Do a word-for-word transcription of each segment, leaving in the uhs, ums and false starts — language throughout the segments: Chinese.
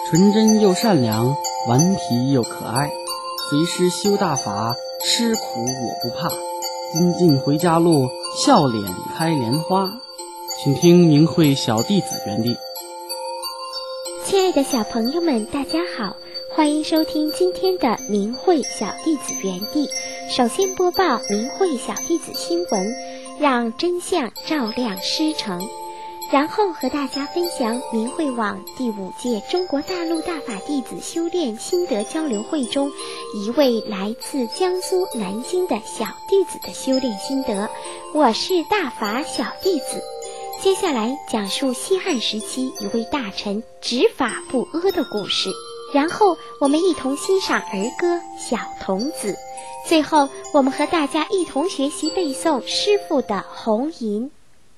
纯真又善良，顽皮又可爱。随师修大法，吃苦我不怕。金镜回家路，笑脸开莲花。请听明慧小弟子园地。 亲爱的小朋友们，大家好，欢迎收听今天的明慧小弟子园地。首先播报明慧小弟子新闻，让真相照亮师城。然后和大家分享明慧网第五届中国大陆大法弟子修炼心得交流会中一位来自江苏南京的小弟子的修炼心得。我是大法小弟子。接下来讲述西汉时期一位大臣执法不阿的故事，然后我们一同欣赏儿歌《小童子》，最后我们和大家一同学习背诵师父的红吟。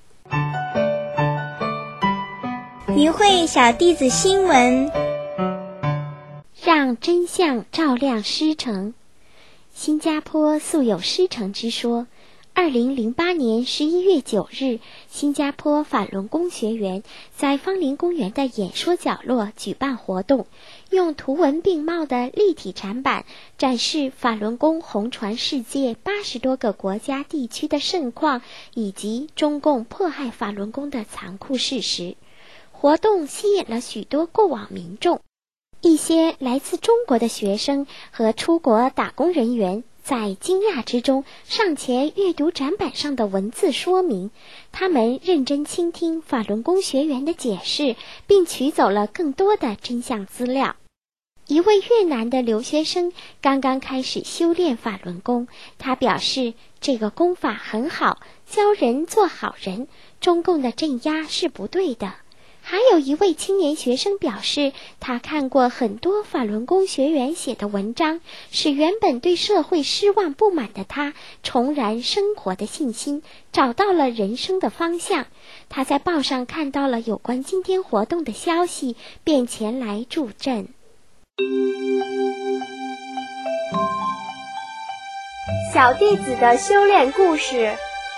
明慧小弟子新闻， 让真相照亮师城。新加坡素有师城之说。二零零八年十一月九日，新加坡法轮功学员在芳林公园的演说角落举办活动，用图文并茂的立体展板展示法轮功红传世界八十多个国家地区的盛况，以及中共迫害法轮功的残酷事实。活动吸引了许多过往民众，一些来自中国的学生和出国打工人员在惊讶之中上前阅读展板上的文字说明，他们认真倾听法轮功学员的解释，并取走了更多的真相资料。一位越南的留学生刚刚开始修炼法轮功，他表示这个功法很好，教人做好人，中共的镇压是不对的。还有一位青年学生表示，他看过很多法轮功学员写的文章，使原本对社会失望不满的他重燃生活的信心，找到了人生的方向。他在报上看到了有关今天活动的消息，便前来助阵。 小弟子的修炼故事。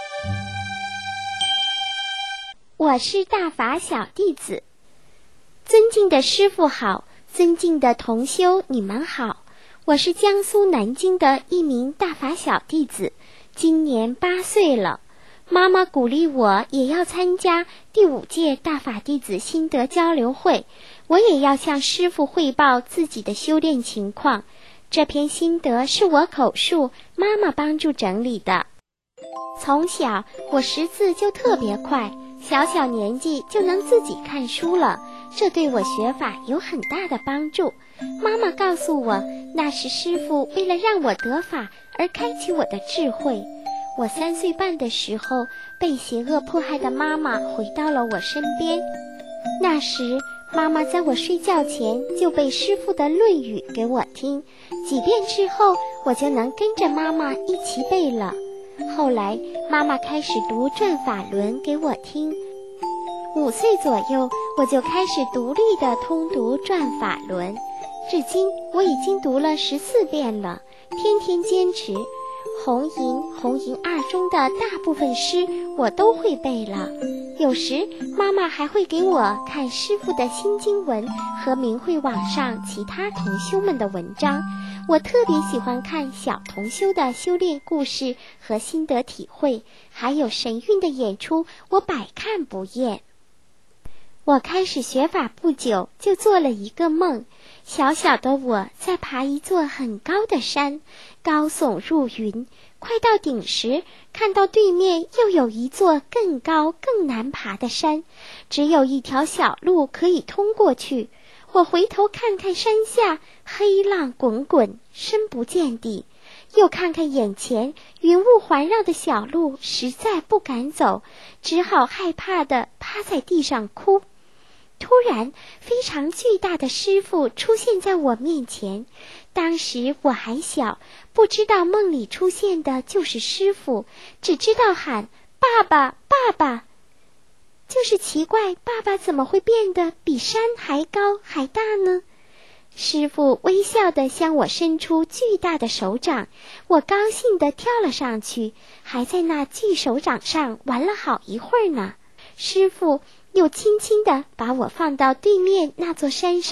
我是大法小弟子。尊敬的师父好，尊敬的同修你们好，我是江苏南京的一名大法小弟子，今年八岁了。妈妈鼓励我也要参加第五届大法弟子心得交流会，我也要向师父汇报自己的修炼情况。这篇心得是我口述，妈妈帮助整理的。从小我识字就特别快，小小年纪就能自己看书了，这对我学法有很大的帮助。妈妈告诉我，那是师父为了让我得法而开启我的智慧。我三岁半的时候，被邪恶迫害的妈妈回到了我身边。那时妈妈在我睡觉前就背师父的论语给我听，几遍之后我就能跟着妈妈一起背了。后来妈妈开始读转法轮给我听，五岁左右我就开始独立地通读转法轮，至今我已经读了十四遍了，天天坚持。红吟、红吟二中的大部分诗我都会背了，有时妈妈还会给我看师父的新经文和明慧网上其他同修们的文章。我特别喜欢看小同修的修炼故事和心得体会，还有神韵的演出，我百看不厌。我开始学法不久，就做了一个梦，小小的我在爬一座很高的山，高耸入云，快到顶时，看到对面又有一座更高更难爬的山，只有一条小路可以通过去。我回头看看山下，黑浪滚滚，深不见底，又看看眼前云雾环绕的小路，实在不敢走，只好害怕地趴在地上哭。突然非常巨大的师父出现在我面前，当时我还小，不知道梦里出现的就是师父，只知道喊爸爸爸爸。就是奇怪，爸爸怎么会变得比山还高还大呢？师父微笑地向我伸出巨大的手掌，我高兴地跳了上去，还在那巨手掌上玩了好一会儿呢。师父又轻轻地把我放到对面那座山上，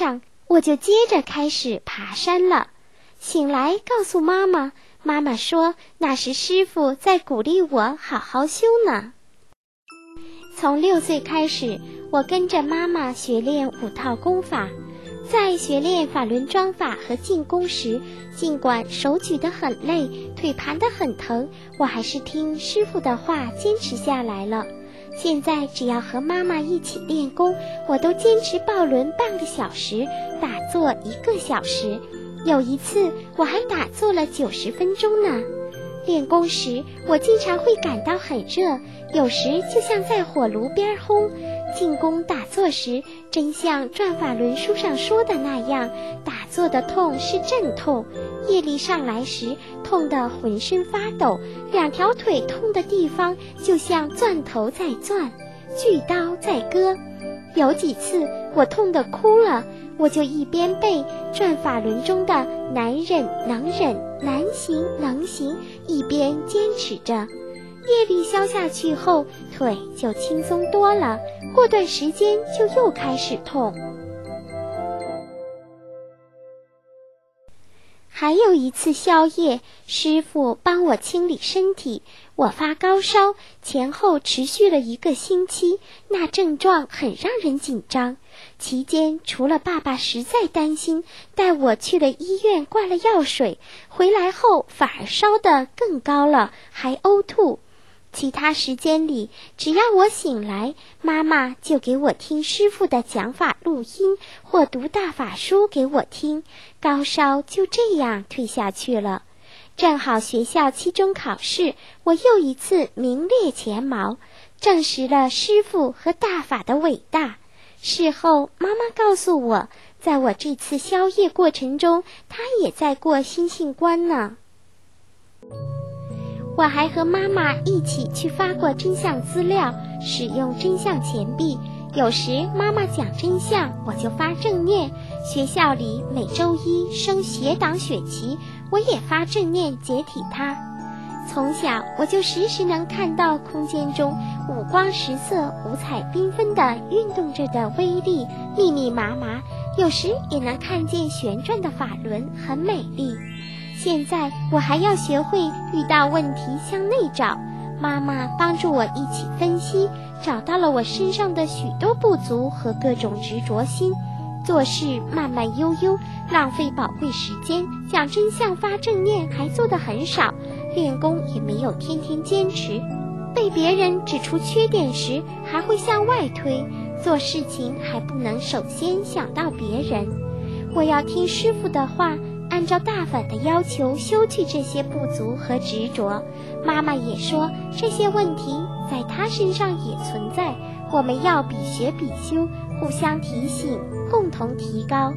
我就接着开始爬山了。醒来告诉妈妈，妈妈说那时师父在鼓励我好好修呢。从六岁开始，我跟着妈妈学练五套功法。在学练法轮桩法和静功时，尽管手举得很累，腿盘得很疼，我还是听师父的话坚持下来了。现在只要和妈妈一起练功，我都坚持抱轮半个小时，打坐一个小时，有一次我还打坐了九十分钟呢。练功时，我经常会感到很热，有时就像在火炉边烘。静功打坐时，真像转法轮书上说的那样，打坐的痛是阵痛，业力上来时痛得浑身发抖，两条腿痛的地方就像钻头在钻，锯刀在割。有几次我痛得哭了，我就一边背转法轮中的难忍能忍，难行能行，一边坚持着。业力消下去后，腿就轻松多了，过段时间就又开始痛。还有一次宵夜，师父帮我清理身体，我发高烧，前后持续了一个星期，那症状很让人紧张。期间除了爸爸实在担心，带我去了医院灌了药水，回来后反而烧得更高了，还呕吐。其他时间里，只要我醒来，妈妈就给我听师父的讲法录音，或读大法书给我听，高烧就这样退下去了。正好学校期中考试，我又一次名列前茅，证实了师父和大法的伟大。事后妈妈告诉我，在我这次宵夜过程中，她也在过心性关呢。我还和妈妈一起去发过真相资料，使用真相钱币。有时妈妈讲真相，我就发正念。学校里每周一升学党选旗，我也发正念解体它。从小我就时时能看到空间中五光十色、五彩缤纷的运动着的微粒，密密麻麻，有时也能看见旋转的法轮，很美丽。现在我还要学会遇到问题向内找，妈妈帮助我一起分析，找到了我身上的许多不足和各种执着心。做事慢慢悠悠，浪费宝贵时间，讲真相发正念还做得很少，练功也没有天天坚持。被别人指出缺点时，还会向外推，做事情还不能首先想到别人。我要听师父的话，按照大法的要求修去这些不足和执着。妈妈也说，这些问题在她身上也存在，我们要比学比修，互相提醒，共同提高。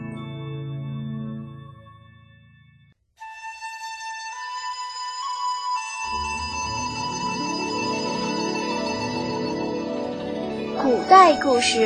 古代故事。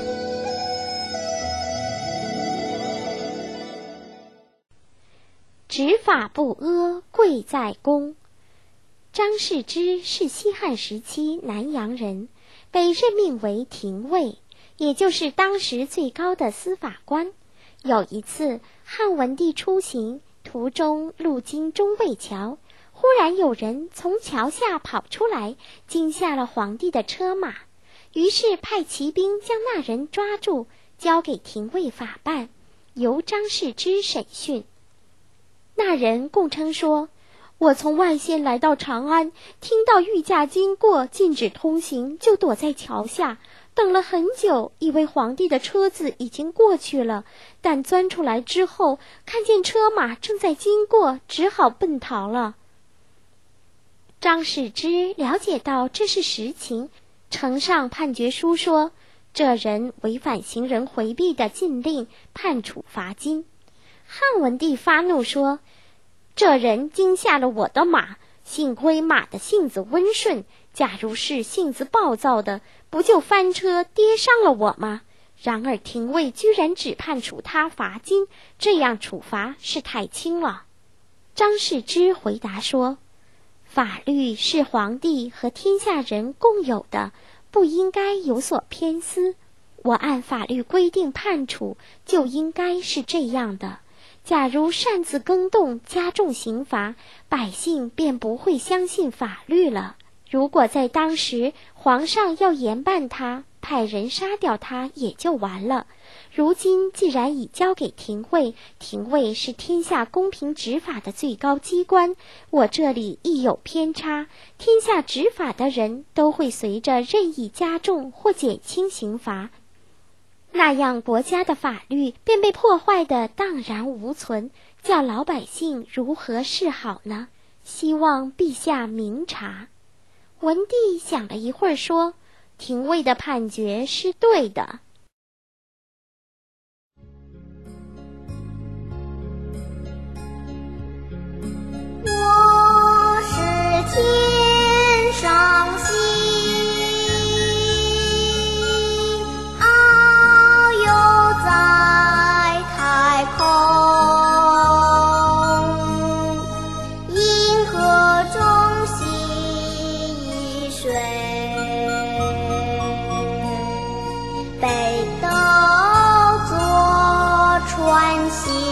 执法不阿，贵在公。张世之是西汉时期南阳人，被任命为廷尉，也就是当时最高的司法官。有一次，汉文帝出行，途中路经中卫桥，忽然有人从桥下跑出来，惊吓了皇帝的车马，于是派骑兵将那人抓住，交给廷尉法办，由张世之审讯。那人供称说，我从外县来到长安，听到御驾经过，禁止通行，就躲在桥下，等了很久，以为皇帝的车子已经过去了，但钻出来之后，看见车马正在经过，只好奔逃了。张世之了解到这是实情，呈上判决书说，这人违反行人回避的禁令，判处罚金。汉文帝发怒说，这人惊吓了我的马，幸亏马的性子温顺，假如是性子暴躁的，不就翻车跌伤了我吗？然而廷尉居然只判处他罚金，这样处罚是太轻了。张世之回答说，法律是皇帝和天下人共有的，不应该有所偏私。 我按法律规定判处，就应该是这样的。假如擅自更动，加重刑罚，百姓便不会相信法律了。如果在当时皇上要严办他，派人杀掉他也就完了。如今既然已交给廷尉，廷尉是天下公平执法的最高机关，我这里一有偏差，天下执法的人都会随着任意加重或减轻刑罚，那样国家的法律便被破坏得荡然无存，叫老百姓如何是好呢？希望陛下明察。文帝想了一会儿说，廷尉的判决是对的。 我是天上星，遨游在太空，银河中细水，北斗作传星。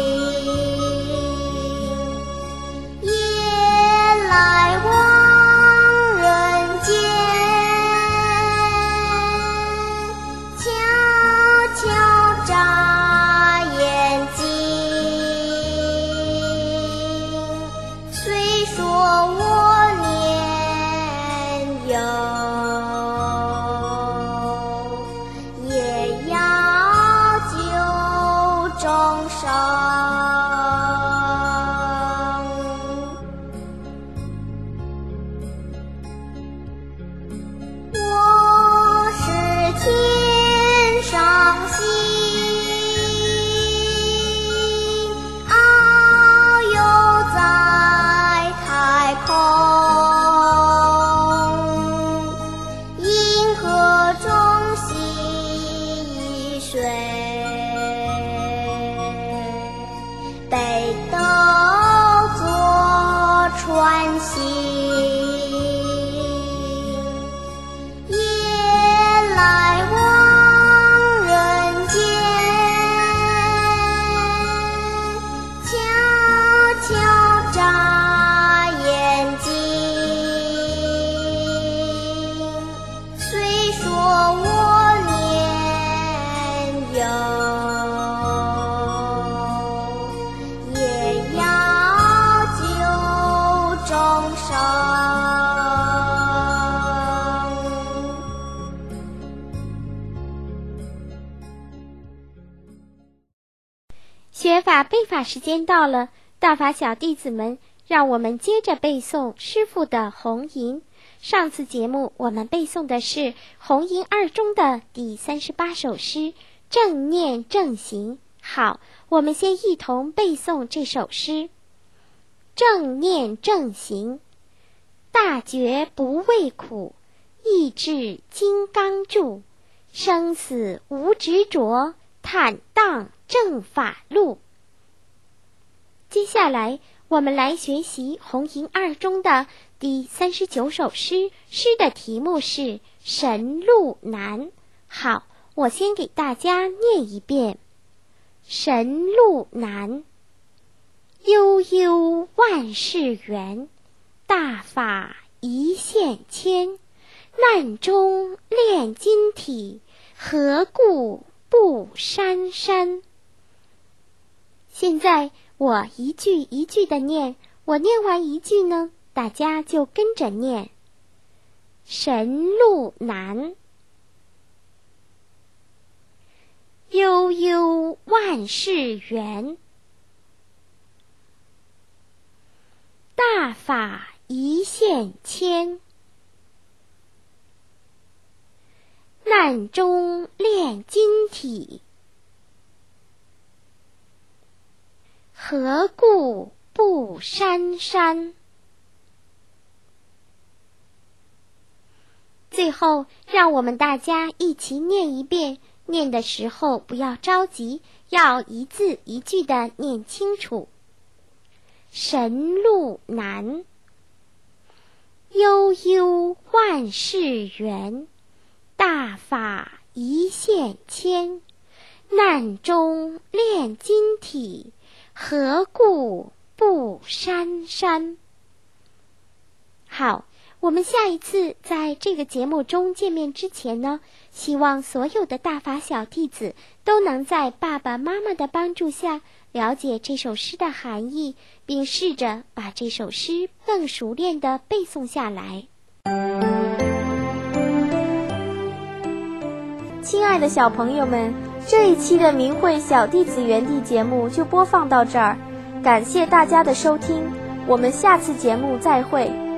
学法背法时间到了，大法小弟子们，让我们接着背诵师父的红吟。上次节目我们背诵的是红吟二中的第三十八首诗正念正行。好，我们先一同背诵这首诗。正念正行，大觉不畏苦，意志金刚柱，生死无执着，坦荡正法路。接下来我们来学习红吟二中的第三十九首诗，诗的题目是神路难。好，我先给大家念一遍。神路难，悠悠万事圆，大法一线牵，难中炼金体，何故不珊珊。现在我一句一句的念，我念完一句呢，大家就跟着念。神路难，悠悠万事圆，大法一线牵，难中炼金体，何故不珊珊。最后让我们大家一起念一遍，念的时候不要着急，要一字一句的念清楚。神路难，悠悠万事圆，大法一线牵，难中炼金体，何故不珊珊。好，我们下一次在这个节目中见面之前呢，希望所有的大法小弟子都能在爸爸妈妈的帮助下了解这首诗的含义，并试着把这首诗更熟练地背诵下来。 亲爱的小朋友们，这一期的明慧小弟子园地节目就播放到这儿，感谢大家的收听，我们下次节目再会。